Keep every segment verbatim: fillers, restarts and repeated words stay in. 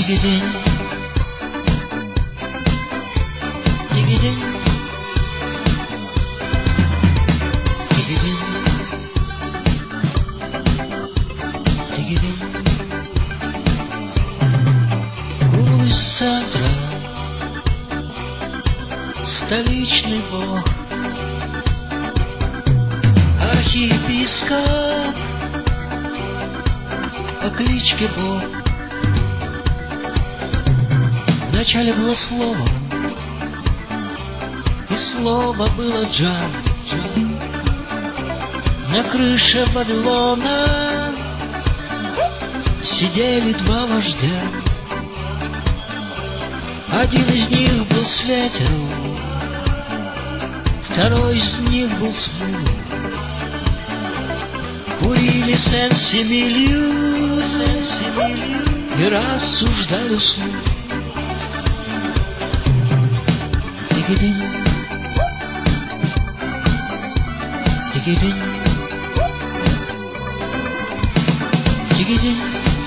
Дигидень, дигидень, дигидень, дигидень. Гуру из центра, столичный бог, архиепископ по кличке Бог. Вначале было слово, и слово было Джа. На крыше Вавилона сидели два вождя. Один из них был светел, второй из них был смуг. Курили сен-семилью и рассуждали вслух. Дигидень, дигидень, дигидень.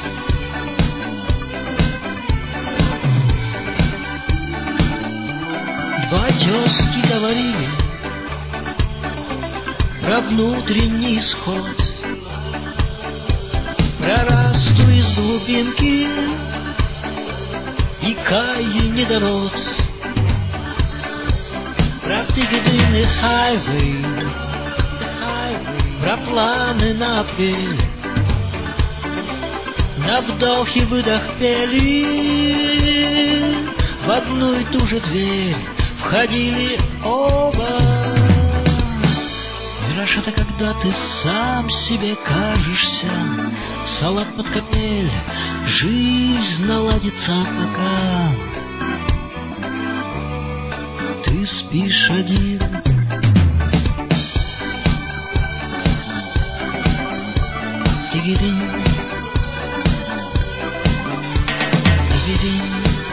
Два тезки говорили про внутренний исход, про расту из глубинки и Каин недород. Про Дигидень и хайвей, про планы на апрель, на вдох и выдох пели, в одну и ту же дверь входили оба. Мираж — это когда ты сам себе кажешься, салат под капель, жизнь наладится пока ты спишь один. Дигидень, дигидень.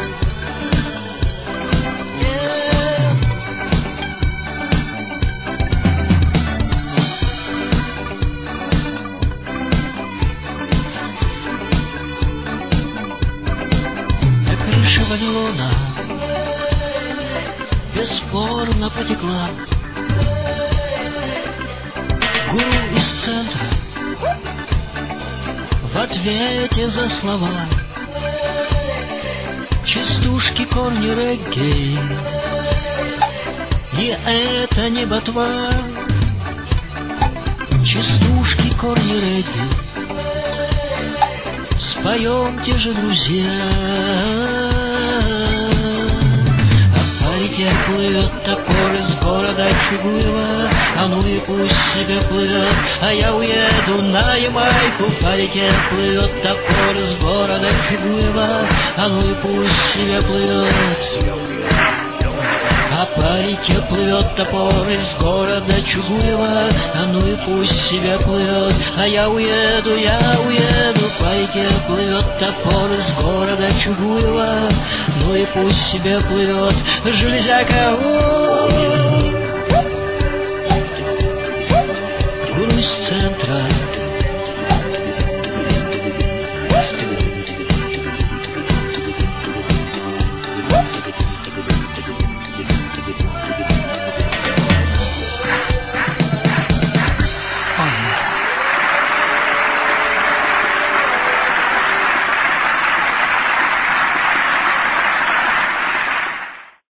На крыше Вавилона бесспорно потекла. Гуру из центра в ответе за слова, частушки, корни регги, и это не ботва. Частушки, корни регги, споемте же, друзья. Плывет топор из города Чугуева, а ну и пусть себе плывет, а я уеду на Ямайку. По реке плывет топор из города Чугуева, а ну и пусть себе плывет. А по реке плывет топор из города Чугуева, а ну и пусть себе плывет, а я уеду, я уеду. По реке плывет топор из города Чугуева, ну и пусть себе плывет. Железяка, гуру из центра